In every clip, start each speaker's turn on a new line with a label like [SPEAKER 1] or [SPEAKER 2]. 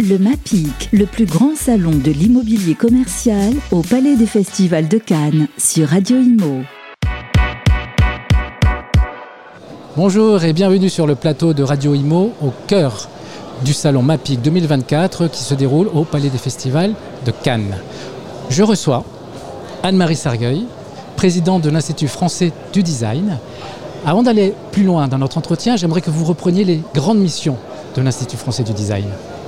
[SPEAKER 1] Le MAPIC, le plus grand salon de l'immobilier commercial au Palais des Festivals de Cannes sur Radio Imo.
[SPEAKER 2] Bonjour et bienvenue sur le plateau de Radio Imo au cœur du salon MAPIC 2024 qui se déroule au Palais des Festivals de Cannes. Je reçois Anne-Marie Sargueil, présidente de l'Institut français du design. Avant d'aller plus loin dans notre entretien, j'aimerais que vous repreniez les grandes missions de l'Institut français du design.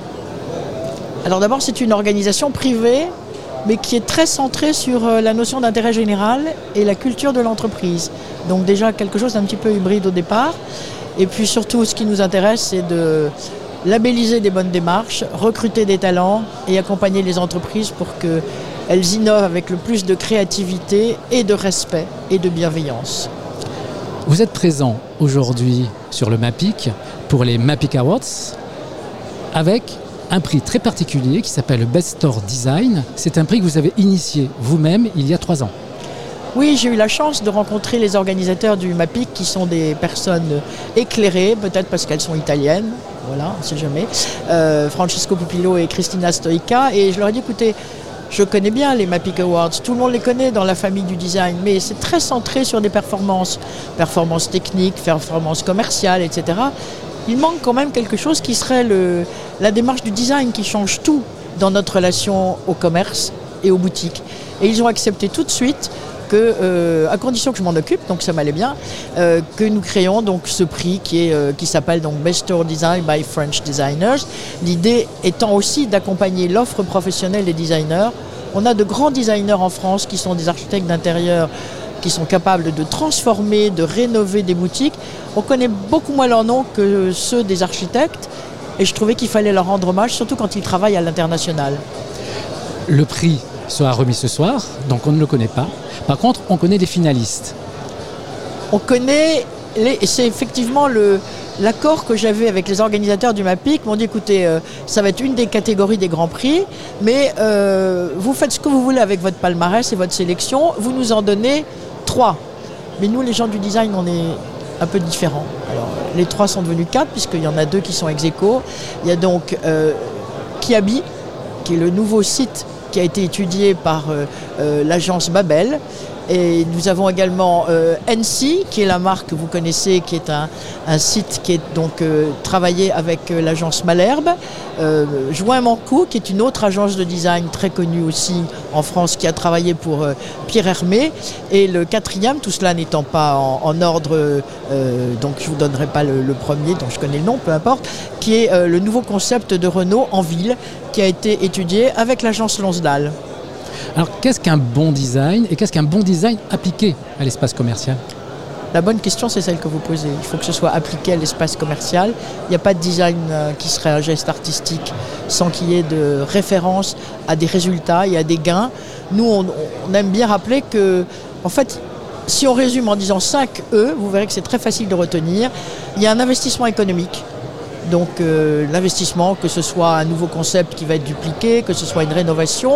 [SPEAKER 3] Alors d'abord, c'est une organisation privée, mais qui est très centrée sur la notion d'intérêt général et la culture de l'entreprise. Donc déjà quelque chose d'un petit peu hybride au départ. Et puis surtout, ce qui nous intéresse, c'est de labelliser des bonnes démarches, recruter des talents et accompagner les entreprises pour qu'elles innovent avec le plus de créativité et de respect et de bienveillance.
[SPEAKER 2] Vous êtes présent aujourd'hui sur le MAPIC pour les MAPIC Awards avec un prix très particulier qui s'appelle le Best Store Design. C'est un prix que vous avez initié vous-même il y a 3 ans.
[SPEAKER 3] Oui, j'ai eu la chance de rencontrer les organisateurs du MAPIC qui sont des personnes éclairées, peut-être parce qu'elles sont italiennes, voilà, on ne sait jamais, Francesco Pupillo et Cristina Stoica, et je leur ai dit, écoutez, je connais bien les MAPIC Awards, tout le monde les connaît dans la famille du design, mais c'est très centré sur des performances techniques, performances commerciales, etc. Il manque quand même quelque chose qui serait la démarche du design qui change tout dans notre relation au commerce et aux boutiques. Et ils ont accepté tout de suite que, à condition que je m'en occupe, donc ça m'allait bien, que nous créons donc ce prix qui s'appelle donc Best Store Design by French Designers. L'idée étant aussi d'accompagner l'offre professionnelle des designers. On a de grands designers en France qui sont des architectes d'intérieur, qui sont capables de transformer, de rénover des boutiques. On connaît beaucoup moins leurs noms que ceux des architectes et je trouvais qu'il fallait leur rendre hommage, surtout quand ils travaillent à l'international.
[SPEAKER 2] Le prix sera remis ce soir, donc on ne le connaît pas. Par contre, on connaît les finalistes.
[SPEAKER 3] On connaît, c'est effectivement l'accord que j'avais avec les organisateurs du MAPIC. Ils m'ont dit, écoutez, ça va être une des catégories des Grands Prix, mais vous faites ce que vous voulez avec votre palmarès et votre sélection, vous nous en donnez 3. Mais nous, les gens du design, on est un peu différents. Alors, les 3 sont devenus 4, puisqu'il y en a 2 qui sont ex-aequo. Il y a donc Kiabi, qui est le nouveau site qui a été étudié par l'agence Babel. Et nous avons également NC, qui est la marque que vous connaissez, qui est un site qui est donc travaillé avec l'agence Malherbe. Joint Mancou, qui est une autre agence de design très connue aussi en France, qui a travaillé pour Pierre Hermé. Et le 4e, tout cela n'étant pas en ordre, donc je ne vous donnerai pas le premier, dont je connais le nom, peu importe, qui est le nouveau concept de Renault en ville, qui a été étudié avec l'agence Lonsdal.
[SPEAKER 2] Alors, qu'est-ce qu'un bon design et qu'est-ce qu'un bon design appliqué à l'espace commercial ?
[SPEAKER 3] La bonne question, c'est celle que vous posez. Il faut que ce soit appliqué à l'espace commercial. Il n'y a pas de design qui serait un geste artistique sans qu'il y ait de référence à des résultats et à des gains. Nous, on aime bien rappeler que, en fait, si on résume en disant 5 E, vous verrez que c'est très facile de retenir. Il y a un investissement économique. Donc l'investissement, que ce soit un nouveau concept qui va être dupliqué, que ce soit une rénovation,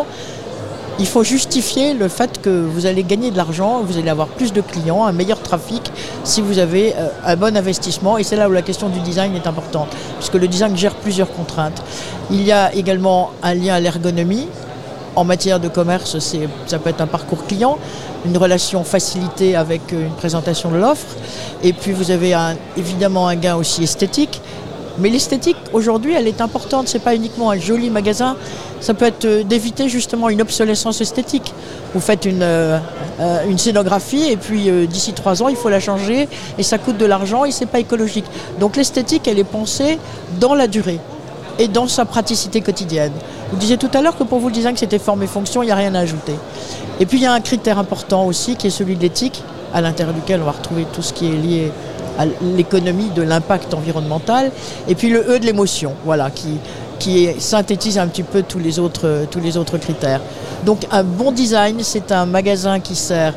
[SPEAKER 3] il faut justifier le fait que vous allez gagner de l'argent, vous allez avoir plus de clients, un meilleur trafic si vous avez un bon investissement. Et c'est là où la question du design est importante, puisque le design gère plusieurs contraintes. Il y a également un lien à l'ergonomie. En matière de commerce, ça peut être un parcours client, une relation facilitée avec une présentation de l'offre. Et puis vous avez évidemment un gain aussi esthétique. Mais l'esthétique, aujourd'hui, elle est importante. Ce n'est pas uniquement un joli magasin. Ça peut être d'éviter justement une obsolescence esthétique. Vous faites une scénographie et puis d'ici 3 ans, il faut la changer et ça coûte de l'argent et ce n'est pas écologique. Donc l'esthétique, elle est pensée dans la durée et dans sa praticité quotidienne. Vous disiez tout à l'heure que pour vous, le design, c'était forme et fonction, il n'y a rien à ajouter. Et puis, il y a un critère important aussi qui est celui de l'éthique, à l'intérieur duquel on va retrouver tout ce qui est lié à l'économie de l'impact environnemental, et puis le E de l'émotion, voilà, qui synthétise un petit peu tous les autres critères. Donc un bon design, c'est un magasin qui sert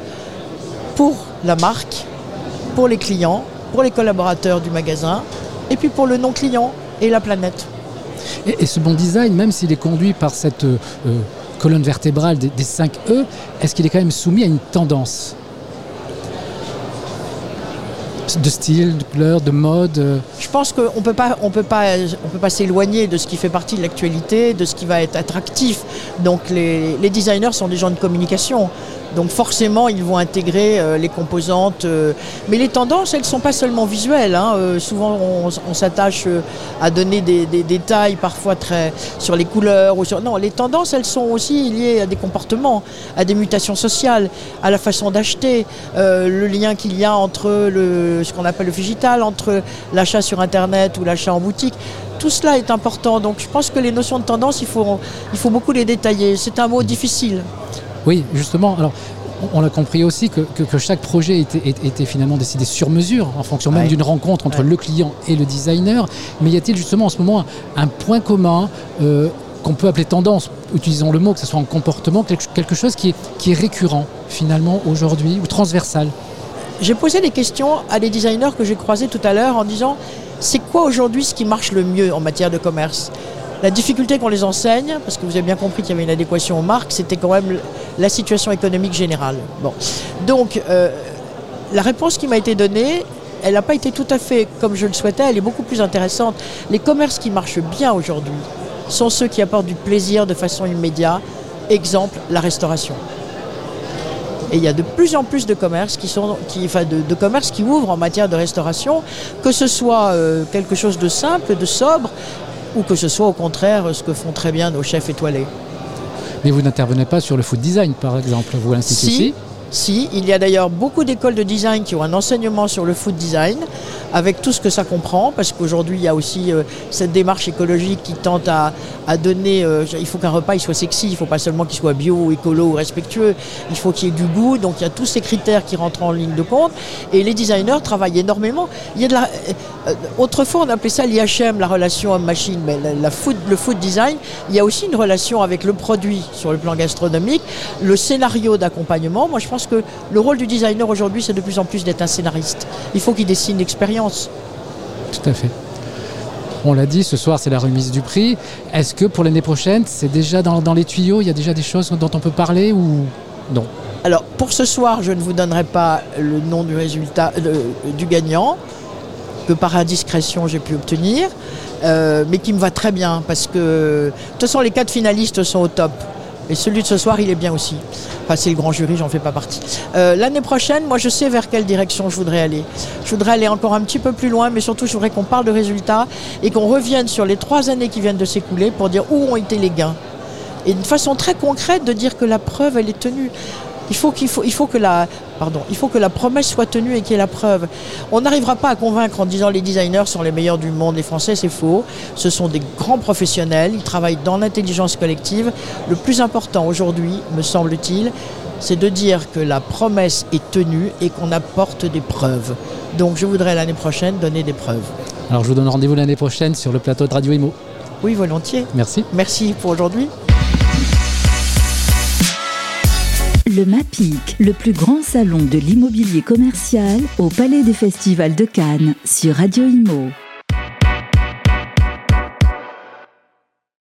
[SPEAKER 3] pour la marque, pour les clients, pour les collaborateurs du magasin, et puis pour le non-client et la planète.
[SPEAKER 2] Et ce bon design, même s'il est conduit par cette colonne vertébrale des 5 E, est-ce qu'il est quand même soumis à une tendance ? de style, de couleur, de mode.
[SPEAKER 3] Je pense qu'on peut pas s'éloigner de ce qui fait partie de l'actualité, de ce qui va être attractif. Donc les designers sont des gens de communication. Donc forcément, ils vont intégrer les composantes. Mais les tendances, elles ne sont pas seulement visuelles. Souvent, on s'attache à donner des détails parfois très sur les couleurs. Non, les tendances, elles sont aussi liées à des comportements, à des mutations sociales, à la façon d'acheter, le lien qu'il y a entre ce qu'on appelle le digital, entre l'achat sur Internet ou l'achat en boutique. Tout cela est important. Donc je pense que les notions de tendance, il faut beaucoup les détailler. C'est un mot difficile.
[SPEAKER 2] Oui, justement. Alors, on a compris aussi que chaque projet était finalement décidé sur mesure, en fonction même d'une rencontre entre le client et le designer. Mais y a-t-il justement en ce moment un point commun qu'on peut appeler tendance, utilisons le mot, que ce soit en comportement, quelque chose qui est récurrent finalement aujourd'hui ou transversal?
[SPEAKER 3] J'ai posé des questions à des designers que j'ai croisés tout à l'heure en disant c'est quoi aujourd'hui ce qui marche le mieux en matière de commerce? La difficulté qu'on les enseigne, parce que vous avez bien compris qu'il y avait une adéquation aux marques, c'était quand même la situation économique générale. Bon. Donc, la réponse qui m'a été donnée, elle n'a pas été tout à fait comme je le souhaitais, elle est beaucoup plus intéressante. Les commerces qui marchent bien aujourd'hui sont ceux qui apportent du plaisir de façon immédiate. Exemple, la restauration. Et il y a de plus en plus de commerces de commerces qui ouvrent en matière de restauration, que ce soit quelque chose de simple, de sobre, ou que ce soit au contraire ce que font très bien nos chefs étoilés.
[SPEAKER 2] Mais vous n'intervenez pas sur le food design, par exemple, vous, l'Institut ici?
[SPEAKER 3] Si, il y a d'ailleurs beaucoup d'écoles de design qui ont un enseignement sur le food design, avec tout ce que ça comprend, parce qu'aujourd'hui il y a aussi cette démarche écologique qui tente à donner, il faut qu'un repas il soit sexy, il ne faut pas seulement qu'il soit bio, écolo ou respectueux, il faut qu'il y ait du goût, donc il y a tous ces critères qui rentrent en ligne de compte, et les designers travaillent énormément. Il y a autrefois on appelait ça l'IHM, la relation homme-machine, mais le food design, il y a aussi une relation avec le produit sur le plan gastronomique, le scénario d'accompagnement. Moi je pense que le rôle du designer aujourd'hui c'est de plus en plus d'être un scénariste. Il faut qu'il dessine l'expérience.
[SPEAKER 2] Tout à fait. On l'a dit, ce soir c'est la remise du prix. Est-ce que pour l'année prochaine, c'est déjà dans les tuyaux, il y a déjà des choses dont on peut parler ou non?
[SPEAKER 3] Alors pour ce soir, je ne vous donnerai pas le nom du résultat du gagnant, que par indiscrétion j'ai pu obtenir, mais qui me va très bien parce que de toute façon les 4 finalistes sont au top. Et celui de ce soir, il est bien aussi. Enfin, c'est le grand jury, j'en fais pas partie. L'année prochaine, moi, je sais vers quelle direction je voudrais aller. Je voudrais aller encore un petit peu plus loin, mais surtout, je voudrais qu'on parle de résultats et qu'on revienne sur les 3 années qui viennent de s'écouler pour dire où ont été les gains. Et d'une façon très concrète, de dire que la preuve, elle est tenue. Il faut que la promesse soit tenue et qu'il y ait la preuve. On n'arrivera pas à convaincre en disant les designers sont les meilleurs du monde, les Français, c'est faux. Ce sont des grands professionnels, ils travaillent dans l'intelligence collective. Le plus important aujourd'hui, me semble-t-il, c'est de dire que la promesse est tenue et qu'on apporte des preuves. Donc je voudrais l'année prochaine donner des preuves.
[SPEAKER 2] Alors je vous donne rendez-vous l'année prochaine sur le plateau de Radio Imo.
[SPEAKER 3] Oui, volontiers.
[SPEAKER 2] Merci.
[SPEAKER 3] Merci pour aujourd'hui.
[SPEAKER 1] Le MAPIC, le plus grand salon de l'immobilier commercial au Palais des Festivals de Cannes sur Radio Imo.